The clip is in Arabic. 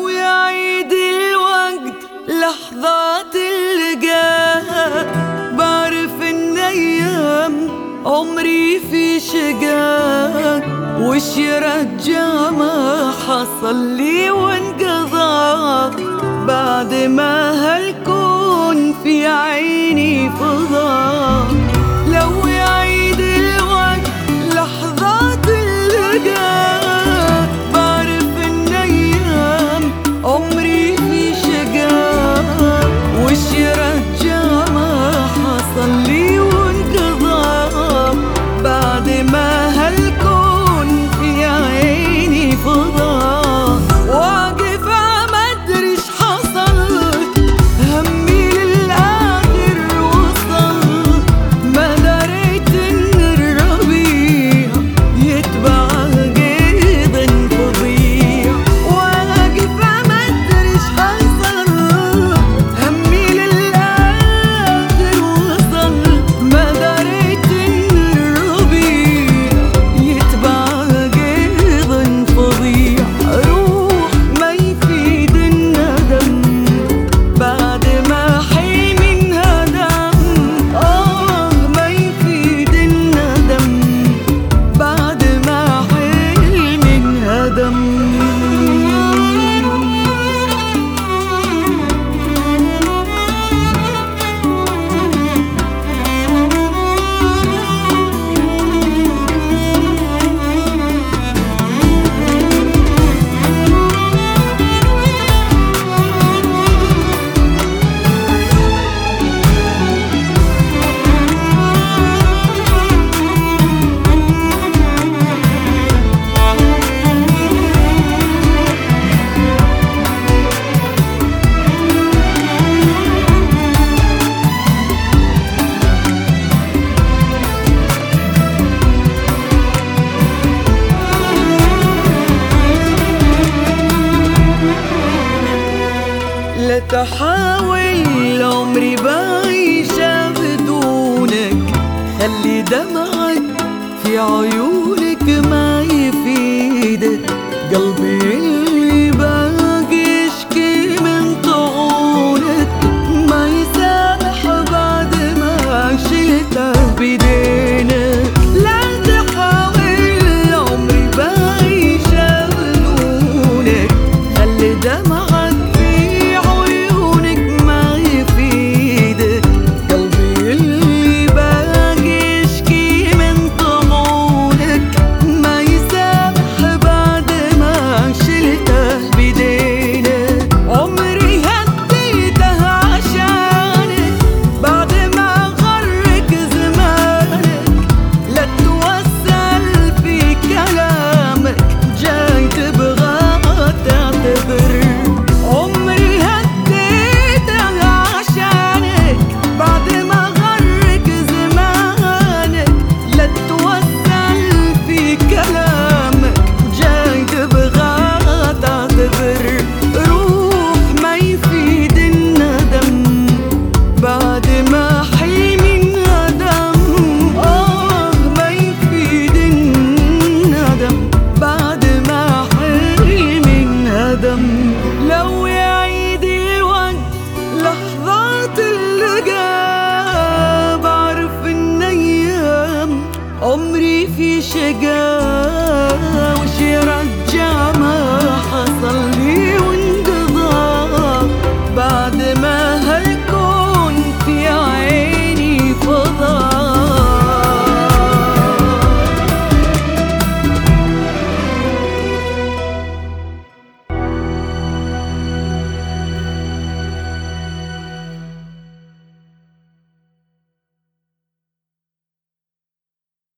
لو يعيد الوقت لحظات اللقاء، بعرف ان ايام عمري في شقاء، وش يرجع ما حصل لي وانقضى، بعد ما هالكون في عيني فضى. لو يعيد الوقت لحظات اللقاء، بعرف ان ايام عمري في شقاء، وش يرجع ما حصل لي وانقضى، بعد ما هالكون في عيني فضى. واقف عمدري ايش حصل، همي للآخر وصل، ما دريت ان الربيع يتبع قيد فظيع. واقف عمدري ايش حصل، همي للآخر وصل، ما دريت ان الربيع يتبع قيد فظيع. روح ما يفيد الندم بعد ما حلم انهدم، ما يفيد الندم بعد ما حلم انهدم. لا تحاول عمري بعيشها بدونك، خلي دمعك في عيونك ما